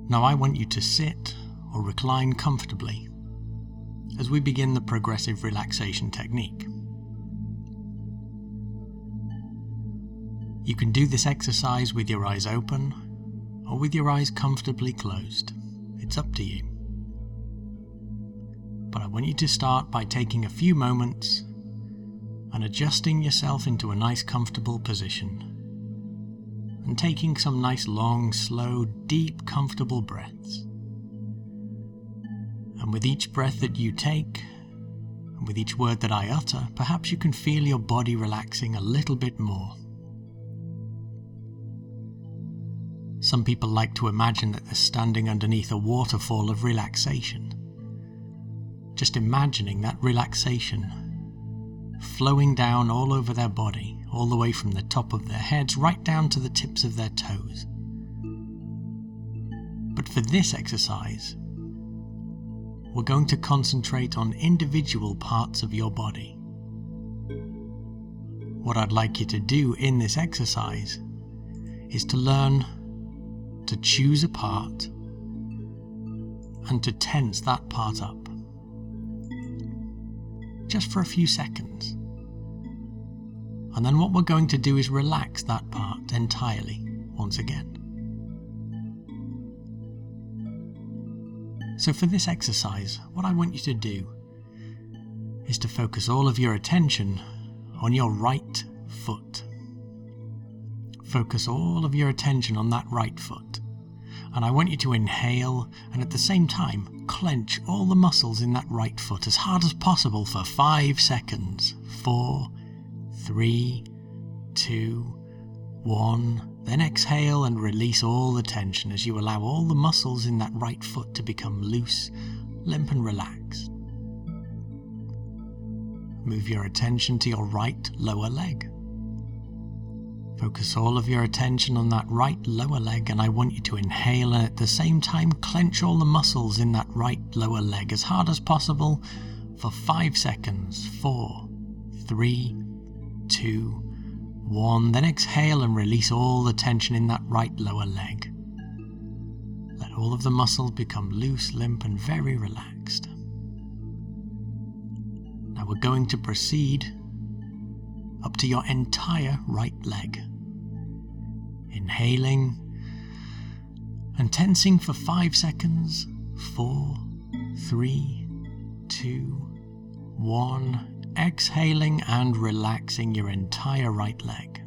Now I want you to sit or recline comfortably as we begin the progressive relaxation technique. You can do this exercise with your eyes open or with your eyes comfortably closed. It's up to you. But I want you to start by taking a few moments and adjusting yourself into a nice comfortable position and taking some nice long, slow, deep, comfortable breaths. And with each breath that you take, and with each word that I utter, perhaps you can feel your body relaxing a little bit more. Some people like to imagine that they're standing underneath a waterfall of relaxation. Just imagining that relaxation flowing down all over their body, all the way from the top of their heads right down to the tips of their toes. But for this exercise, we're going to concentrate on individual parts of your body. What I'd like you to do in this exercise is to learn to choose a part and to tense that part up. Just for a few seconds. And then what we're going to do is relax that part entirely once again. So for this exercise, what I want you to do is to focus all of your attention on your right foot. Focus all of your attention on that right foot. And I want you to inhale and at the same time clench all the muscles in that right foot as hard as possible for 5 seconds. 4, 3, 2, 1. Then exhale and release all the tension as you allow all the muscles in that right foot to become loose, limp and relaxed. Move your attention to your right lower leg. Focus all of your attention on that right lower leg, and I want you to inhale and at the same time clench all the muscles in that right lower leg as hard as possible for 5 seconds. 4, 3, 2, 1. Then exhale and release all the tension in that right lower leg. Let all of the muscles become loose, limp, and very relaxed. Now we're going to proceed up to your entire right leg. Inhaling and tensing for 5 seconds. 4, 3, 2, 1. Exhaling and relaxing your entire right leg.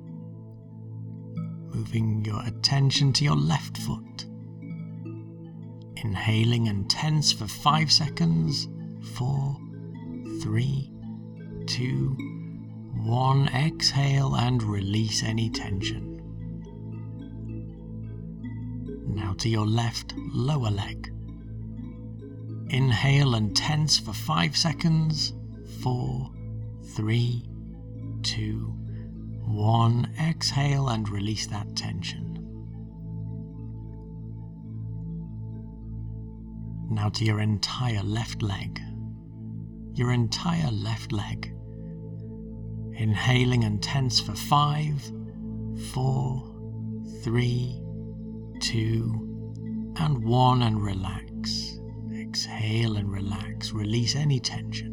Moving your attention to your left foot. Inhaling and tense for 5 seconds. 4, 3, 2, 1. Exhale and release any tension. Now to your left lower leg. Inhale and tense for 5 seconds. 4, 3, 2, 1. Exhale and release that tension. Now to your entire left leg. Your entire left leg. Inhaling and tense for 5, 4, 3, 2, and 1, and relax. Exhale and relax. Release any tension.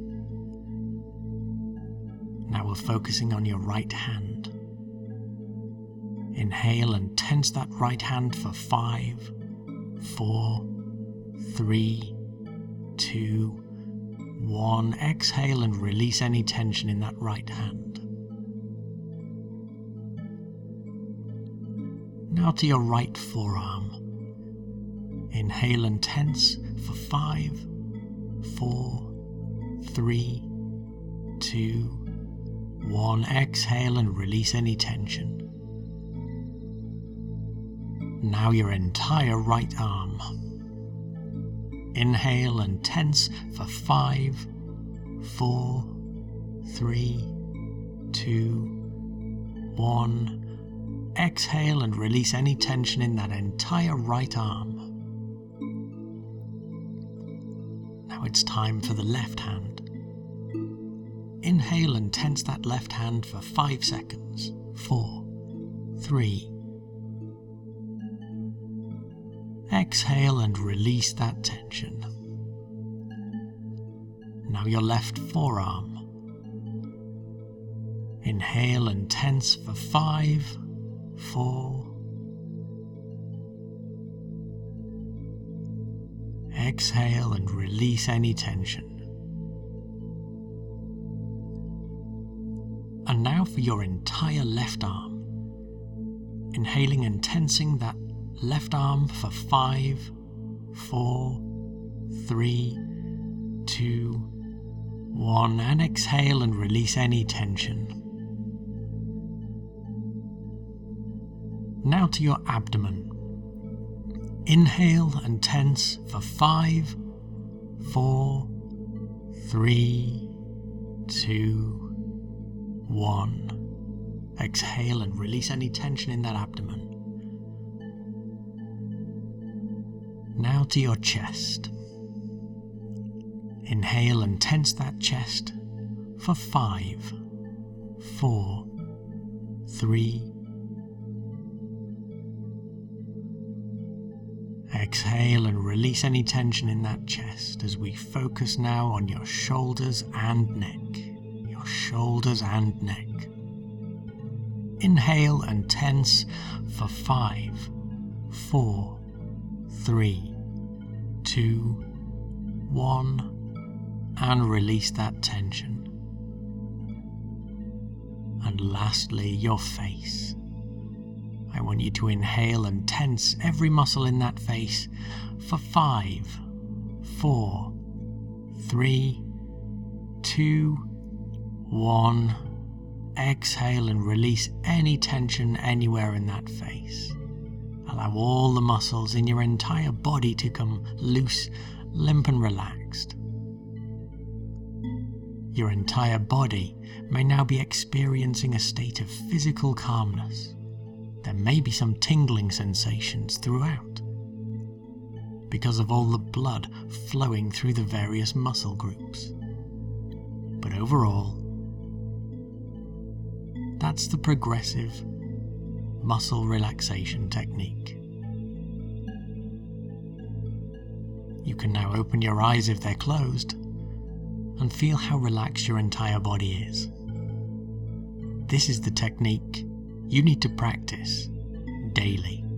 Now we're focusing on your right hand. Inhale and tense that right hand for 5, 4, 3, 2, 1. Exhale and release any tension in that right hand. Now to your right forearm. Inhale and tense for 5, 4, 3, 2, 1. Exhale and release any tension. Now your entire right arm. Inhale and tense for 5, 4, 3, 2, 1. Exhale and release any tension in that entire right arm. Now it's time for the left hand. Inhale and tense that left hand for 5 seconds. 4, 3. Exhale and release that tension. Now your left forearm. Inhale and tense for 5, 4. Exhale and release any tension. And now for your entire left arm. Inhaling and tensing that left arm for 5, 4, 3, 2, 1, and exhale and release any tension. Now to your abdomen. Inhale and tense for 5, 4, 3, 2, 1. Exhale and release any tension in that abdomen. Now to your chest. Inhale and tense that chest for 5, 4, 3. Exhale and release any tension in that chest as we focus now on your shoulders and neck. Your shoulders and neck. Inhale and tense for 5, 4, 3, 2, 1, and release that tension. And lastly, your face. I want you to inhale and tense every muscle in that face for 5, 4, 3, 2, 1. Exhale and release any tension anywhere in that face. Allow all the muscles in your entire body to come loose, limp and relaxed. Your entire body may now be experiencing a state of physical calmness. There may be some tingling sensations throughout, because of all the blood flowing through the various muscle groups. But overall, that's the progressive muscle relaxation technique. You can now open your eyes if they're closed and feel how relaxed your entire body is. This is the technique you need to practice daily.